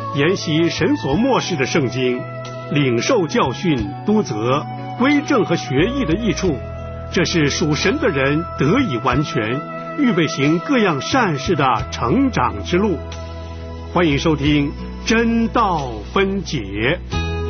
研习神所默示的圣经，领受教训、督责、归正和学艺的益处，这是属神的人得以完全，预备行各样善事的成长之路。欢迎收听真道分解。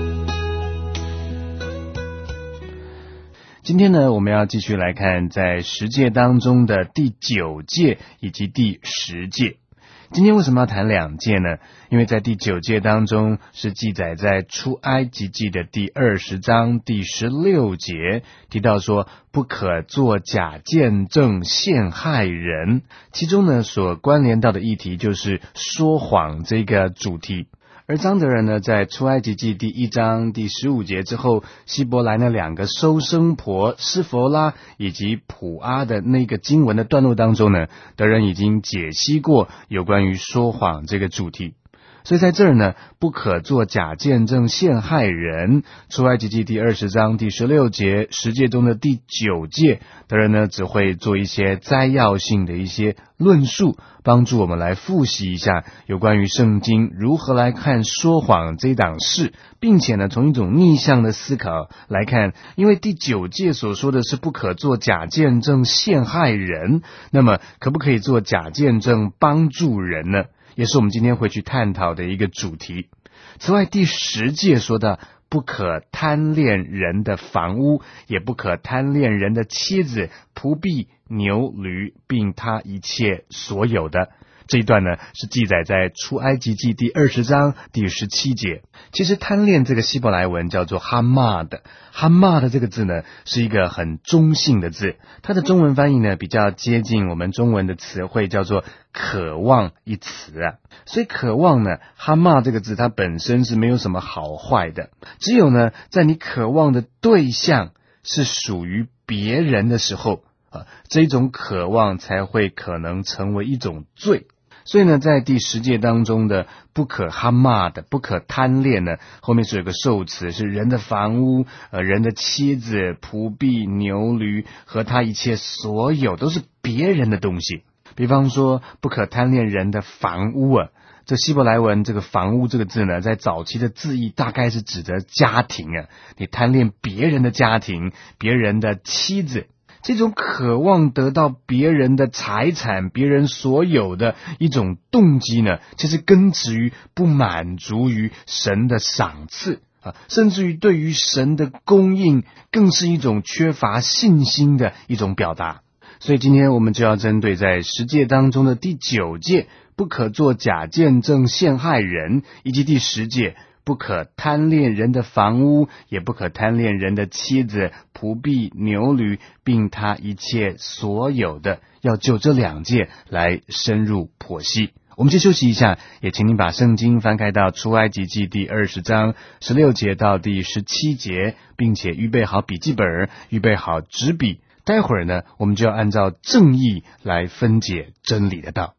今天呢，我们要继续来看在十诫当中的第9诫以及第10诫。今天为什么要谈2诫呢？因为在第9诫当中是记载在出埃及记的第20章第16节，提到说不可作假见证陷害人，其中呢所关联到的议题就是说谎这个主题。而张德仁呢，在出埃及记第1章第15节之后，希伯来那2个收生婆施弗拉以及普阿的那个经文的段落当中呢，德仁已经解析过有关于说谎这个主题。所以在这儿呢，不可作假见证陷害人，出埃及记第20章第16节10诫中的第9诫，德仁呢只会做一些摘要性的一些论述，帮助我们来复习一下有关于圣经如何来看说谎这档事，并且呢从一种逆向的思考来看，因为第9诫所说的是不可作假见证陷害人，那么可不可以做假见证帮助人呢？也是我们今天会去探讨的一个主题。此外，第10诫说到不可贪恋人的房屋，也不可贪恋人的妻子、仆婢、牛驴，并他一切所有的。这一段呢是记载在出埃及记第20章第17节。其实贪恋这个希伯来文叫做哈玛的，哈玛的这个字呢是一个很中性的字，它的中文翻译呢比较接近我们中文的词汇叫做渴望一词啊。所以渴望呢，哈玛这个字它本身是没有什么好坏的，只有呢在你渴望的对象是属于别人的时候这种渴望才会可能成为一种罪。所以呢，在第10诫当中的不可哈玛的、不可贪恋呢，后面是有个受词，是人的房屋、人的妻子、仆婢、牛驴和他一切所有，都是别人的东西。比方说，不可贪恋人的房屋啊，这希伯来文这个房屋这个字呢，在早期的字义大概是指的家庭啊，你贪恋别人的家庭、别人的妻子。这种渴望得到别人的财产、别人所有的一种动机呢，其实根植于不满足于神的赏赐甚至于对于神的供应更是一种缺乏信心的一种表达。所以今天我们就要针对在10诫当中的第9诫不可作假见证陷害人，以及第10诫不可贪恋人的房屋，也不可贪恋人的妻子、仆婢、牛驴，并他一切所有的，要就这2诫来深入剖析。我们先休息一下，也请您把圣经翻开到出埃及记第20章16节到第17节，并且预备好笔记本，预备好纸笔。待会儿呢，我们就要按照正义来分解真理的道。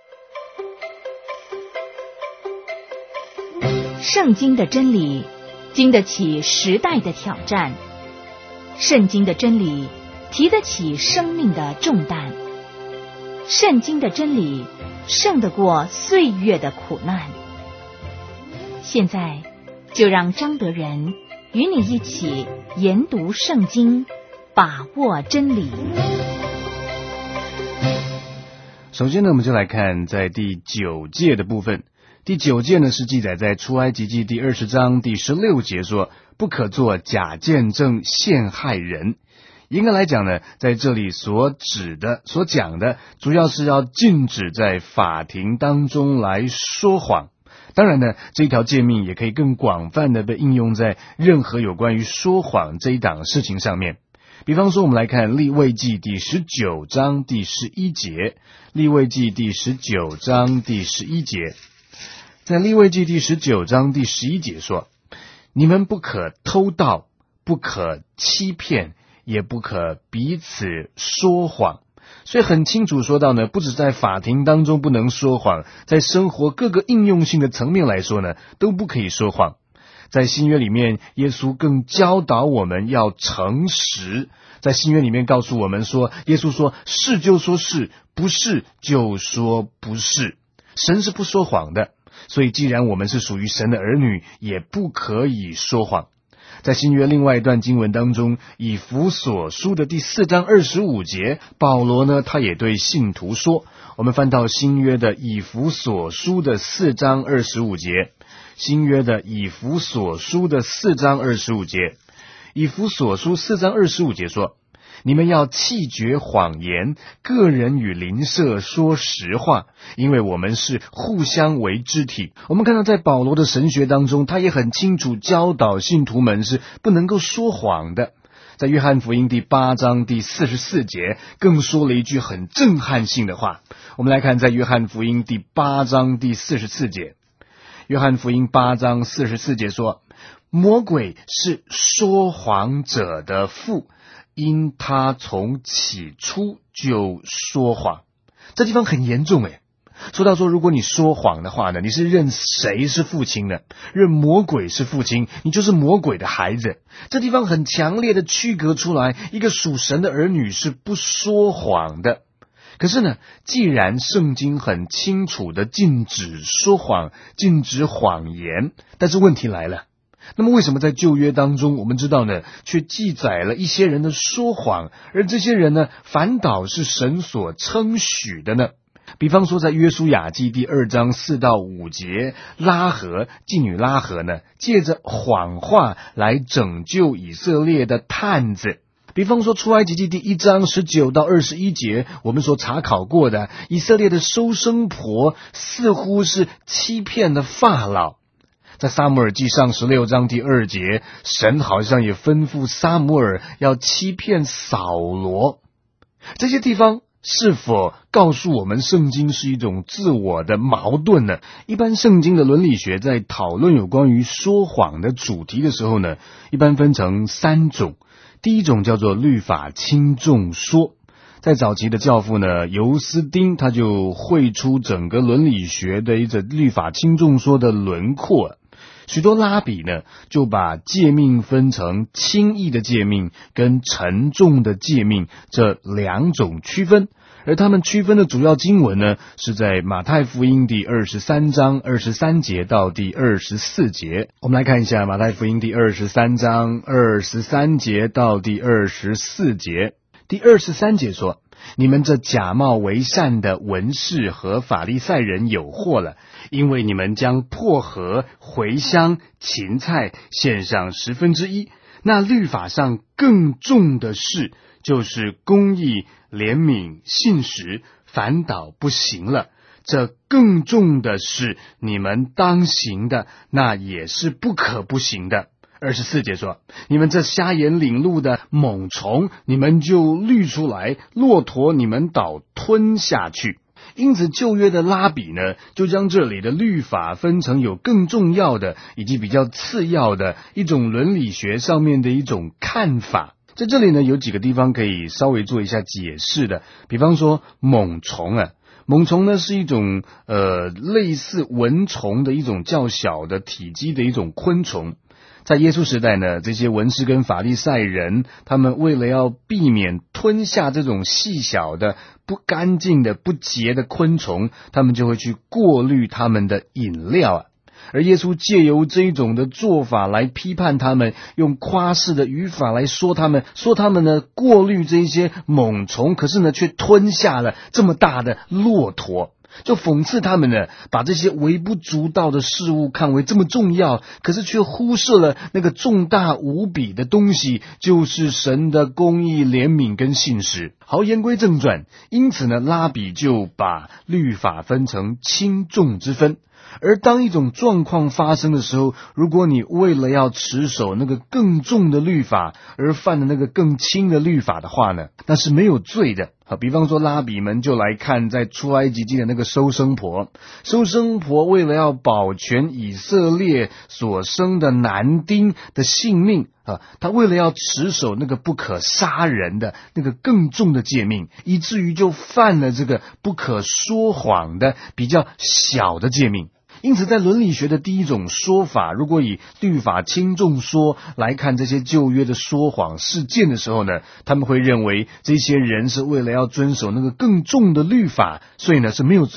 圣经的真理经得起时代的挑战，圣经的真理提得起生命的重担，圣经的真理胜得过岁月的苦难。现在就让张德仁与你一起研读圣经，把握真理。 首先呢，我们就来看在第9诫的部分。第9诫呢是记载在出埃及记第20章第16节说，不可作假见证陷害人。应该来讲呢，在这里所讲的主要是要禁止在法庭当中来说谎。当然呢，这一条诫命也可以更广泛的被应用在任何有关于说谎这一档事情上面。比方说，我们来看利未记第19章第11节，利未记第19章第11节。在利未记第19章第11节说，你们不可偷盗，不可欺骗，也不可彼此说谎。所以很清楚说到呢，不止在法庭当中不能说谎，在生活各个应用性的层面来说呢，都不可以说谎。在新约里面，耶稣更教导我们要诚实。在新约里面告诉我们说，耶稣说是就说是，不是就说不是。神是不说谎的。 所以既然我们是属于神的儿女，也不可以说谎。在新约另外一段经文当中，以弗所书的第4章25节，保罗呢他也对信徒说，我们翻到新约的以弗所书的4章25节，新约的以弗所书的4章25节，以弗所书4章25节说，你们要弃绝谎言，个人与邻舍说实话，因为我们是互相为肢体。我们看到在保罗的神学当中，他也很清楚教导信徒们是不能够说谎的。在约翰福音第8章第44节更说了一句很震撼性的话。我们来看在约翰福音第8章第44节，约翰福音8章44节说，魔鬼是说谎者的父，因他从起初就说谎。这地方很严重诶。说到说，如果你说谎的话呢，你是认谁是父亲呢？认魔鬼是父亲，你就是魔鬼的孩子。这地方很强烈的区隔出来，一个属神的儿女是不说谎的。可是呢，既然圣经很清楚的禁止说谎，禁止谎言，但是问题来了，那么为什么在旧约当中，我们知道呢，却记载了一些人的说谎，而这些人呢，反倒是神所称许的呢？比方说在约书亚记第2章4到5节，妓女拉合呢，借着谎话来拯救以色列的探子。比方说出埃及记第1章19到21节，我们所查考过的以色列的收生婆似乎是欺骗了法老。在撒母耳记上16章第2节，神好像也吩咐撒母耳要欺骗扫罗。这些地方是否告诉我们圣经是一种自我的矛盾呢？一般圣经的伦理学在讨论有关于说谎的主题的时候呢，一般分成3种。第一种叫做律法轻重说。在早期的教父呢，尤斯丁他就绘出整个伦理学的一个律法轻重说的轮廓。许多拉比呢，就把诫命分成轻易的诫命跟沉重的诫命这2种区分，而他们区分的主要经文呢，是在马太福音第23章23节到第24节。我们来看一下马太福音第23章23节到第24节。第23节说，你们这假冒为善的文士和法利赛人有祸了，因为你们将薄荷、茴香、芹菜献上1/10，那律法上更重的事，就是公义、怜悯、信实，反倒不行了。这更重的是你们当行的，那也是不可不行的。24节说，你们这瞎眼领路的猛虫，你们就滤出来；骆驼你们倒吞下去。因此旧约的拉比呢，就将这里的律法分成有更重要的以及比较次要的一种伦理学上面的一种看法。在这里呢，有几个地方可以稍微做一下解释的。比方说猛虫啊，猛虫呢是一种类似蚊虫的一种较小的体积的一种昆虫。在耶稣时代呢，这些文士跟法利赛人，他们为了要避免吞下这种细小的不干净的不洁的昆虫，他们就会去过滤他们的饮料啊。而耶稣借由这一种的做法来批判他们，用夸饰的语法来说他们呢过滤这一些猛虫，可是呢却吞下了这么大的骆驼。就讽刺他们呢，把这些微不足道的事物看为这么重要，可是却忽视了那个重大无比的东西，就是神的公义、怜悯跟信实。好，言归正传，因此呢，拉比就把律法分成轻重之分。而当一种状况发生的时候，如果你为了要持守那个更重的律法而犯了那个更轻的律法的话呢，那是没有罪的。比方说拉比们就来看在出埃及记的那个收生婆为了要保全以色列所生的男丁的性命他为了要持守那个不可杀人的那个更重的诫命，以至于就犯了这个不可说谎的比较小的诫命。因此在伦理学的第一种说法，如果以律法轻重说来看这些旧约的说谎事件的时候呢，他们会认为这些人是为了要遵守那个更重的律法，所以呢是没有罪的。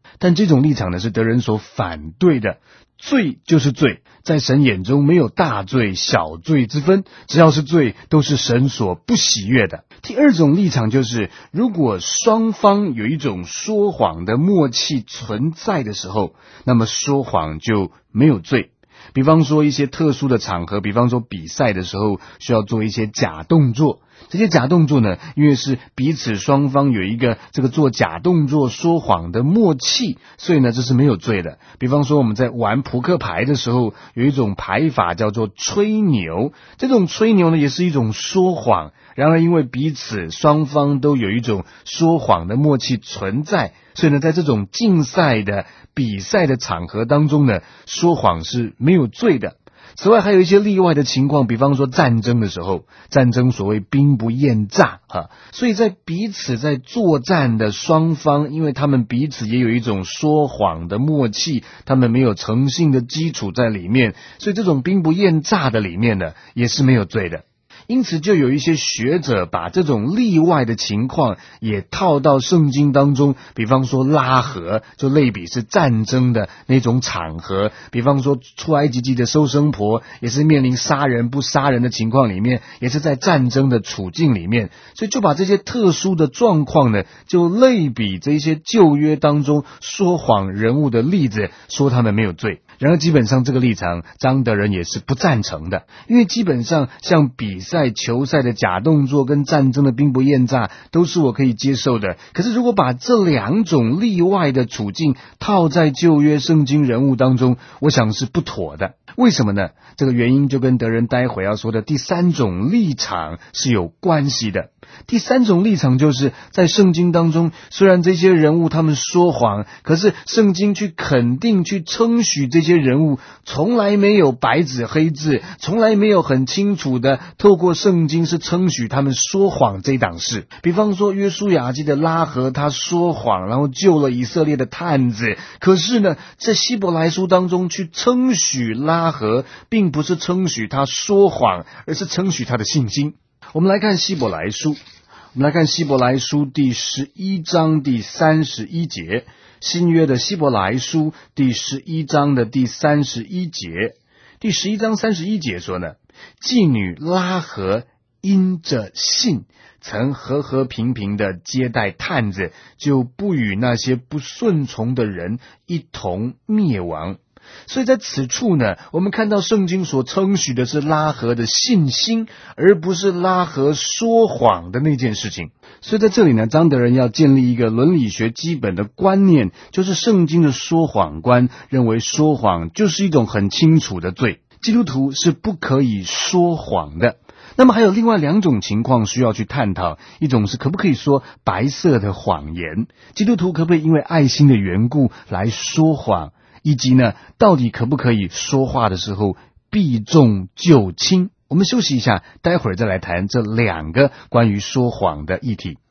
但这种立场呢是德人所反对的。罪就是罪，在神眼中没有大罪小罪之分，只要是罪都是神所不喜悦的。第二种立场就是，如果双方有一种说谎的默契存在的时候，那么说谎就没有罪。比方说一些特殊的场合，比方说比赛的时候需要做一些假动作，这些假动作呢，因为是彼此双方有一个这个做假动作说谎的默契，所以呢这是没有罪的。比方说我们在玩扑克牌的时候，有一种牌法叫做吹牛，这种吹牛呢也是一种说谎，然而因为彼此双方都有一种说谎的默契存在，所以呢在这种竞赛的比赛的场合当中呢，说谎是没有罪的。此外还有一些例外的情况，比方说战争的时候，战争所谓兵不厌诈所以在彼此在作战的双方，因为他们彼此也有一种说谎的默契，他们没有诚信的基础在里面，所以这种兵不厌诈的里面呢也是没有罪的。因此就有一些学者把这种例外的情况也套到圣经当中，比方说拉合就类比是战争的那种场合，比方说出埃及记的收生婆也是面临杀人不杀人的情况里面，也是在战争的处境里面，所以就把这些特殊的状况呢就类比这些旧约当中说谎人物的例子，说他们没有罪。然而基本上这个立场张德仁也是不赞成的，因为基本上像比赛球赛的假动作跟战争的兵不厌诈都是我可以接受的，可是如果把这两种例外的处境套在旧约圣经人物当中，我想是不妥的。为什么呢？这个原因就跟德仁待会要说的第三种立场是有关系的。第三种立场就是在圣经当中，虽然这些人物他们说谎，可是圣经去肯定去称许这些人物从来没有白纸黑字，从来没有很清楚的透过圣经是称许他们说谎这档事。比方说约书亚记的拉合他说谎，然后救了以色列的探子，可是呢在希伯来书当中去称许拉合，并不是称许他说谎，而是称许他的信心。我们来看希伯来书，第11章第31节，新约的希伯来书第11章的第31节，第11章31节说呢，妓女拉合因着信曾和和平平的接待探子，就不与那些不顺从的人一同灭亡。所以在此处呢，我们看到圣经所称许的是拉合的信心，而不是拉合说谎的那件事情。所以在这里呢，张德仁要建立一个伦理学基本的观念，就是圣经的说谎观认为说谎就是一种很清楚的罪，基督徒是不可以说谎的。那么还有另外两种情况需要去探讨，一种是可不可以说白色的谎言，基督徒可不可以因为爱心的缘故来说谎，以及呢，到底可不可以说话的时候避重就轻。我们休息一下，待会儿再来谈这两个关于说谎的议题。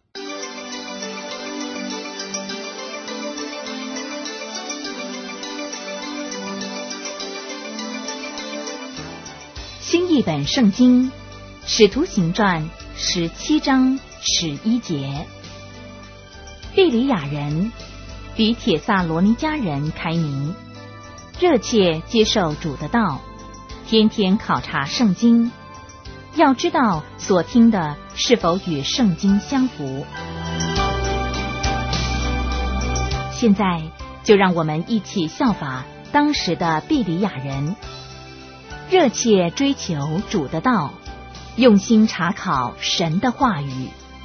新译本圣经使徒行传17章11节，庇里亚人比帖撒罗尼迦人开明，热切接受主的道，天天考察圣经，要知道所听的是否与圣经相符。现在就让我们一起效法当时的庇里亚人，热切追求主的道，用心查考神的话语。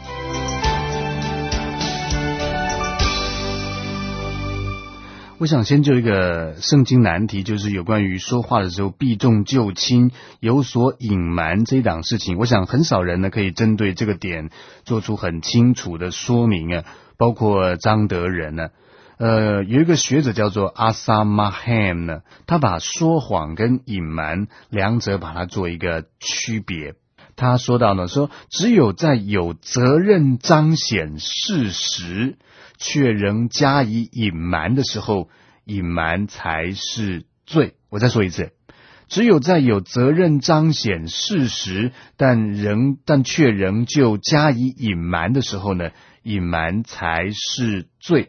我想先就一个圣经难题，就是有关于说话的时候避重就轻，有所隐瞒这一档事情。我想很少人呢可以针对这个点做出很清楚的说明啊，包括张德仁呢。有一个学者叫做阿萨马汉呢，他把说谎跟隐瞒两者把它做一个区别。他说到呢，说只有在有责任彰显事实却仍加以隐瞒的时候，隐瞒才是罪。我再说一次，只有在有责任彰显事实但却仍旧加以隐瞒的时候呢，隐瞒才是罪。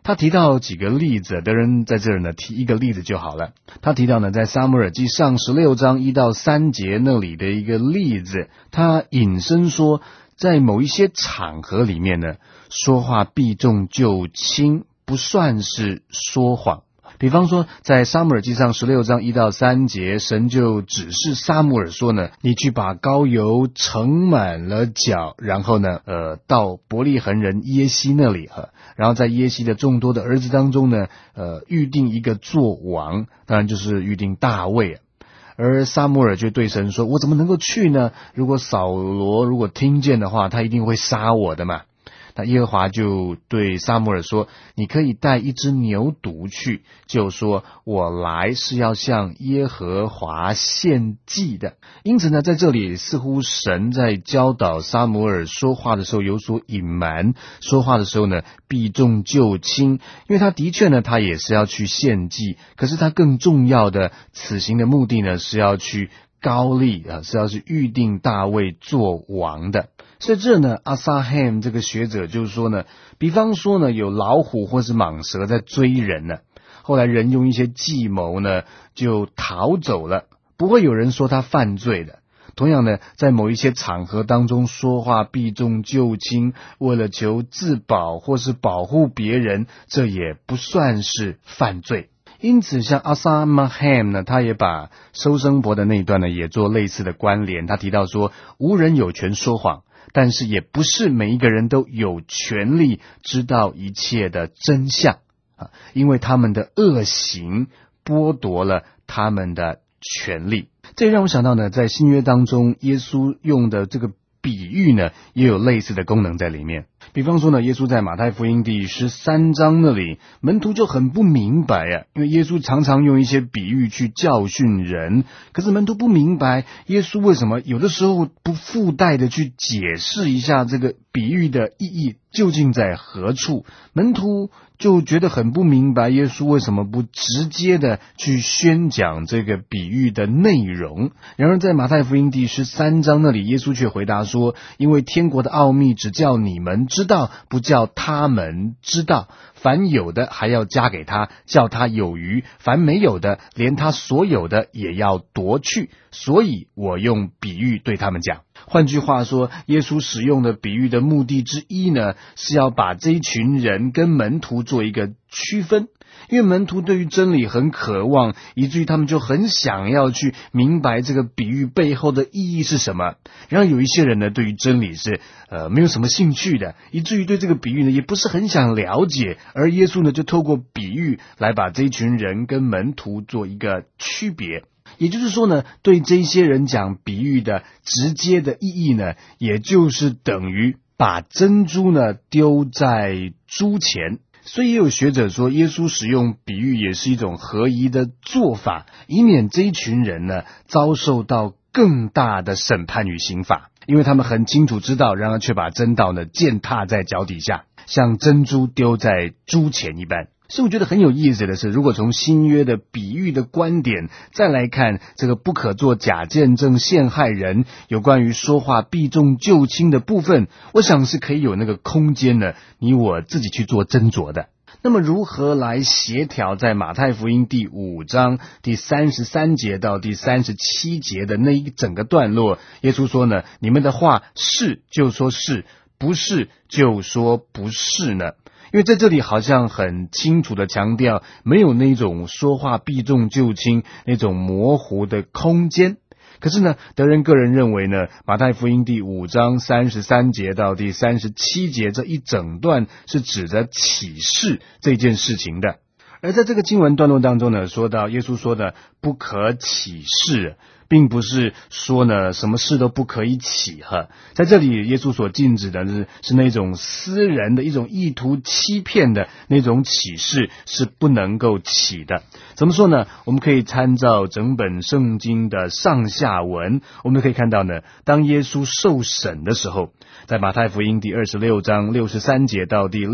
他提到几个例子，德仁在这儿呢提一个例子就好了。他提到呢，在撒母耳记上16章1到3节那里的一个例子，他引申说，在某一些场合里面呢，说话避重就轻，不算是说谎。比方说，在撒母耳记上16章1到3节，神就指示撒母耳说呢，你去把膏油盛满了脚，然后呢，到伯利恒人耶西那里，然后在耶西的众多的儿子当中呢，预定一个做王，当然就是预定大卫。而撒母耳就对神说，我怎么能够去呢？如果扫罗如果听见的话，他一定会杀我的嘛。那耶和华就对撒母耳说，你可以带一只牛犊去，就说我来是要向耶和华献祭的。因此呢，在这里似乎神在教导撒母耳说话的时候有所隐瞒，说话的时候呢避重就轻，因为他的确呢他也是要去献祭，可是他更重要的此行的目的呢是要去膏立，是要去预定大卫做王的。所以这呢，阿撒罕这个学者就是说呢，比方说呢，有老虎或是蟒蛇在追人呢，后来人用一些计谋呢，就逃走了，不会有人说他犯罪的。同样呢，在某一些场合当中说话避重就轻，为了求自保或是保护别人，这也不算是犯罪。因此像阿撒马罕呢，他也把收生婆的那一段呢也做类似的关联。他提到说，无人有权说谎，但是也不是每一个人都有权利知道一切的真相，因为他们的恶行剥夺了他们的权利。这让我想到呢，在新约当中耶稣用的这个比喻呢也有类似的功能在里面。比方说呢，耶稣在马太福音第13章那里，门徒就很不明白啊，因为耶稣常常用一些比喻去教训人，可是门徒不明白耶稣为什么有的时候不附带的去解释一下这个比喻的意义究竟在何处。门徒就觉得很不明白耶稣为什么不直接的去宣讲这个比喻的内容。然而在马太福音第13章那里，耶稣却回答说，因为天国的奥秘只叫你们知道，不叫他们知道。凡有的还要加给他，叫他有余；凡没有的，连他所有的也要夺去。所以我用比喻对他们讲。换句话说，耶稣使用的比喻的目的之一呢，是要把这一群人跟门徒做一个区分。因为门徒对于真理很渴望，以至于他们就很想要去明白这个比喻背后的意义是什么。然后有一些人呢，对于真理是没有什么兴趣的，以至于对这个比喻呢也不是很想了解。而耶稣呢就透过比喻来把这一群人跟门徒做一个区别。也就是说呢，对这些人讲比喻的直接的意义呢，也就是等于把珍珠呢丢在猪前。所以也有学者说，耶稣使用比喻也是一种合宜的做法，以免这一群人呢遭受到更大的审判与刑罚，因为他们很清楚知道，然而却把真道呢践踏在脚底下，像珍珠丢在猪前一般。所以我觉得很有意思的是，如果从新约的比喻的观点再来看这个不可做假见证陷害人，有关于说话避重就轻的部分，我想是可以有那个空间呢，你我自己去做斟酌的。那么如何来协调在马太福音第5章第33节到第37节的那一整个段落，耶稣说呢，你们的话是就说是，不是就说不是呢？因为在这里好像很清楚的强调，没有那种说话避重就轻那种模糊的空间。可是呢，德仁个人认为呢，马太福音第5章33节到第37节这一整段是指着启示这件事情的。而在这个经文段落当中呢，说到耶稣说的不可起誓，并不是说呢什么事都不可以起在这里耶稣所禁止的是那种私人的一种意图欺骗的那种起誓是不能够起的。怎么说呢？我们可以参照整本圣经的上下文，我们可以看到呢，当耶稣受审的时候，在马太福音第26章63节到第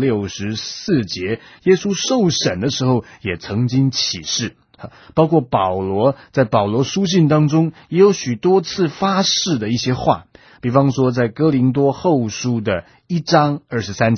64节，耶稣受审的时候也曾经起誓，包括保罗在保罗书信当中也有许多次发誓的一些话。比方说在哥林多后书的1章23节，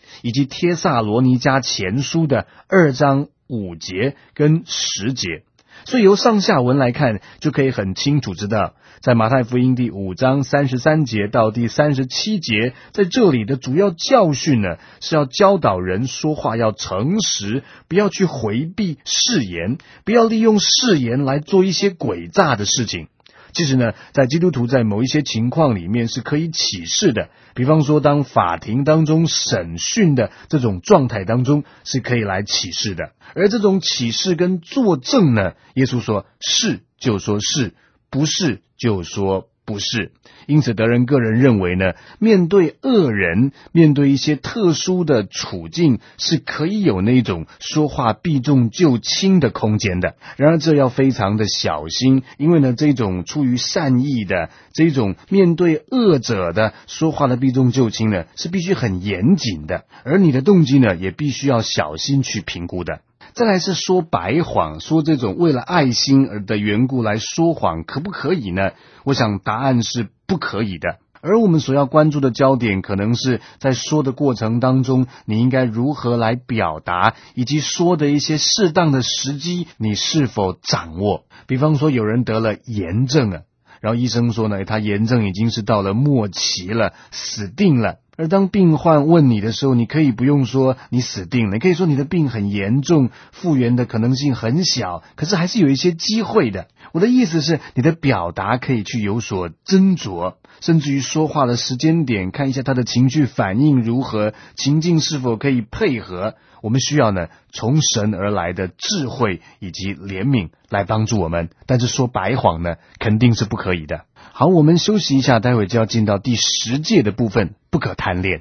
以及帖撒罗尼迦前书的2章5节跟10节。所以由上下文来看，就可以很清楚知道，在马太福音第5章33节到第37节，在这里的主要教训呢，是要教导人说话要诚实，不要去回避誓言，不要利用誓言来做一些诡诈的事情。其实呢，在基督徒在某一些情况里面是可以起誓的，比方说当法庭当中审讯的这种状态当中是可以来起誓的。而这种起誓跟作证呢，耶稣说是就说是，不是就说不是。因此德仁个人认为呢，面对恶人，面对一些特殊的处境，是可以有那种说话避重就轻的空间的。然而这要非常的小心，因为呢，这种出于善意的，这种面对恶者的说话的避重就轻呢，是必须很严谨的，而你的动机呢，也必须要小心去评估的。再来是说白谎，说这种为了爱心而的缘故来说谎，可不可以呢？我想答案是不可以的。而我们所要关注的焦点，可能是在说的过程当中，你应该如何来表达，以及说的一些适当的时机，你是否掌握。比方说有人得了炎症了，然后医生说呢，他炎症已经是到了末期了，死定了。而当病患问你的时候，你可以不用说你死定了，你可以说你的病很严重，复原的可能性很小，可是还是有一些机会的。我的意思是，你的表达可以去有所斟酌，甚至于说话的时间点，看一下他的情绪反应如何，情境是否可以配合。我们需要呢，从神而来的智慧以及怜悯来帮助我们，但是说白谎呢，肯定是不可以的。好，我们休息一下，待会就要进到第10诫的部分，不可贪恋。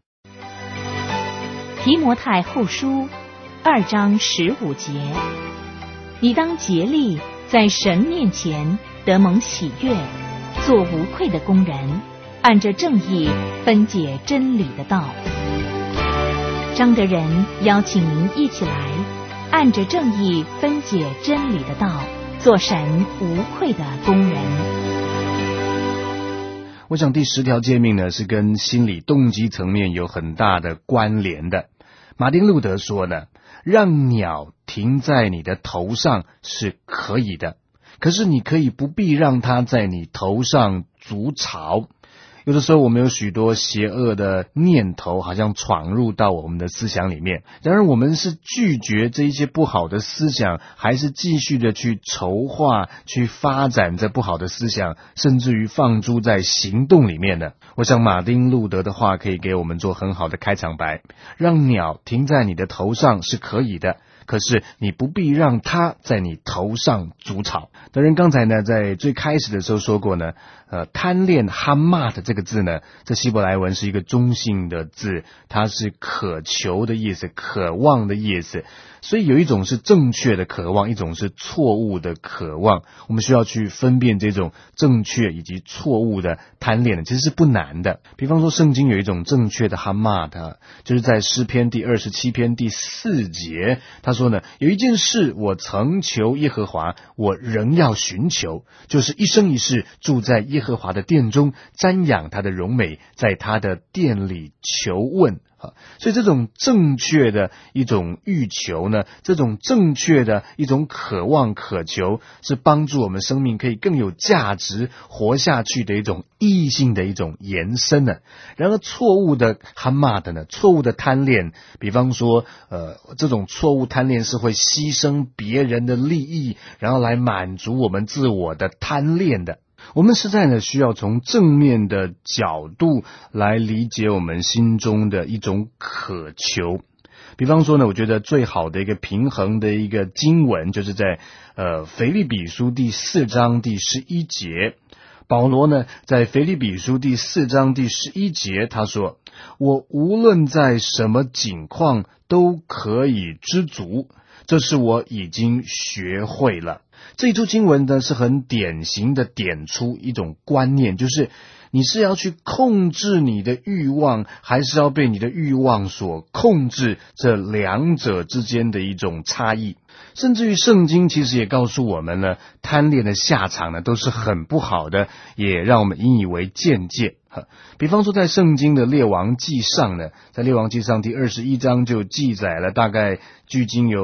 提摩太后书2章15节，你当竭力在神面前得蒙喜悦，做无愧的工人，按着正义分解真理的道。张德仁邀请您一起来按着正义分解真理的道，做神无愧的工人。 我想第10条诫命呢，是跟心理动机层面有很大的关联的。马丁路德说呢，让鸟停在你的头上是可以的，可是你可以不必让它在你头上筑巢。有的时候我们有许多邪恶的念头好像闯入到我们的思想里面，然而我们是拒绝这一些不好的思想，还是继续的去筹划去发展这不好的思想，甚至于放诸在行动里面呢？我想马丁路德的话可以给我们做很好的开场白，让鸟停在你的头上是可以的，可是你不必让它在你头上筑巢。当然刚才呢，在最开始的时候说过呢，贪恋哈玛的这个字呢，这希伯来文是一个中性的字，它是渴求的意思，渴望的意思。所以有一种是正确的渴望，一种是错误的渴望。我们需要去分辨这种正确以及错误的贪恋，其实是不难的。比方说圣经有一种正确的哈玛的，就是在诗篇第27篇第4节，他说呢，有一件事我曾求耶和华，我仍要寻求，就是一生一世住在耶和华的殿中，瞻仰他的荣美，在他的殿里求问。所以这种正确的一种欲求呢，这种正确的一种渴望渴求，是帮助我们生命可以更有价值活下去的一种意义性的一种延伸呢。然而错误的哈玛的呢，错误的贪恋，比方说这种错误贪恋是会牺牲别人的利益，然后来满足我们自我的贪恋的。我们实在呢需要从正面的角度来理解我们心中的一种渴求。比方说呢，我觉得最好的一个平衡的一个经文，就是在腓立比书第4章第11节。保罗呢在腓立比书第4章第11节他说，我无论在什么境况都可以知足，这是我已经学会了。这一处经文呢是很典型的点出一种观念，就是你是要去控制你的欲望，还是要被你的欲望所控制，这两者之间的一种差异。甚至于圣经其实也告诉我们呢，贪恋的下场呢都是很不好的，也让我们引以为鉴戒。 比方说在圣经的列王记上呢，在列王记上第21章就记载了大概距今有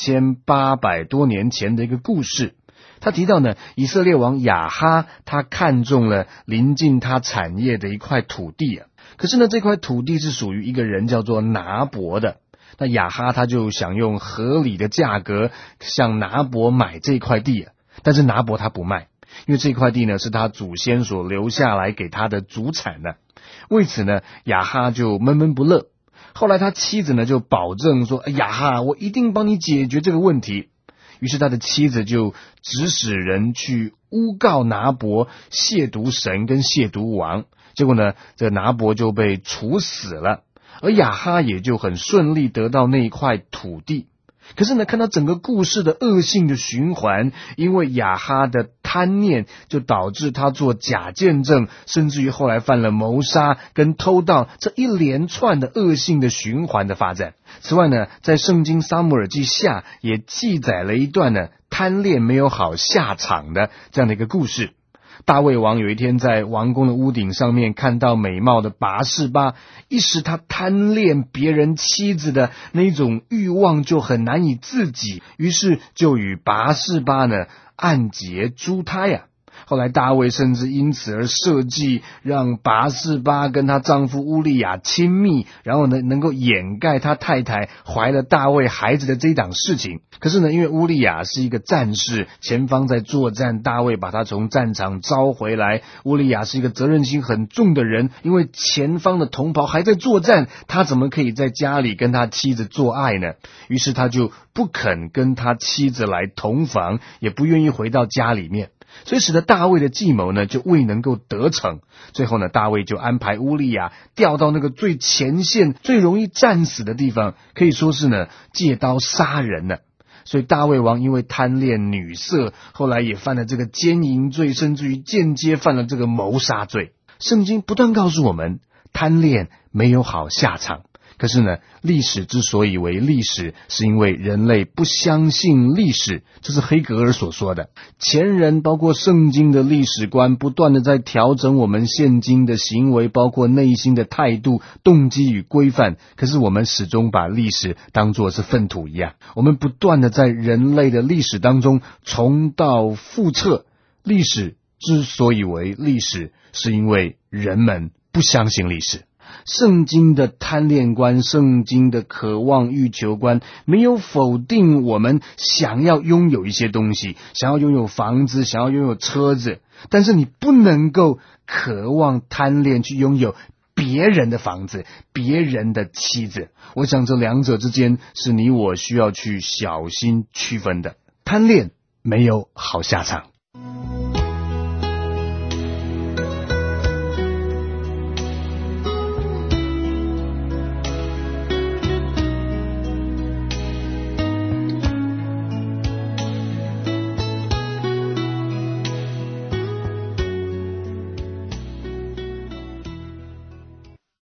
2800多年前的一个故事。他提到呢，以色列王亚哈他看中了临近他产业的一块土地啊，可是呢这块土地是属于一个人叫做拿伯的。那亚哈他就想用合理的价格向拿伯买这块地啊，但是拿伯他不卖，因为这块地呢是他祖先所留下来给他的祖产的。为此呢，亚哈就闷闷不乐。后来他妻子呢就保证说，亚哈，我一定帮你解决这个问题。于是他的妻子就指使人去诬告拿伯亵渎神跟亵渎王，结果呢，这拿伯就被处死了，而亚哈也就很顺利得到那一块土地。可是呢，看到整个故事的恶性的循环，因为亚哈的贪念，就导致他做假见证，甚至于后来犯了谋杀跟偷盗，这一连串的恶性的循环的发展。此外呢，在圣经撒母耳记下也记载了一段呢贪恋没有好下场的这样的一个故事。大卫王有一天在王宫的屋顶上面看到美貌的拔示巴，一时他贪恋别人妻子的那种欲望就很难以自己，于是就与拔示巴呢暗结珠胎啊。后来大卫甚至因此而设计让拔示巴跟她丈夫乌利亚亲密，然后呢能够掩盖他太太怀了大卫孩子的这一档事情。可是呢，因为乌利亚是一个战士，前方在作战，大卫把他从战场召回来。乌利亚是一个责任心很重的人，因为前方的同袍还在作战，他怎么可以在家里跟他妻子做爱呢？于是他就不肯跟他妻子来同房，也不愿意回到家里面，所以使得大卫的计谋呢就未能够得逞。最后呢，大卫就安排乌利亚调到那个最前线最容易战死的地方，可以说是呢借刀杀人了。所以大卫王因为贪恋女色，后来也犯了这个奸淫罪，甚至于间接犯了这个谋杀罪。圣经不断告诉我们，贪恋没有好下场。可是呢，历史之所以为历史，是因为人类不相信历史，这是黑格尔所说的。前人包括圣经的历史观，不断的在调整我们现今的行为，包括内心的态度、动机与规范。可是我们始终把历史当作是粪土一样，我们不断的在人类的历史当中重蹈覆辙。历史之所以为历史，是因为人们不相信历史。圣经的贪恋观，圣经的渴望欲求观，没有否定我们想要拥有一些东西，想要拥有房子，想要拥有车子，但是你不能够渴望贪恋去拥有别人的房子，别人的妻子。我想这两者之间是你我需要去小心区分的。贪恋没有好下场。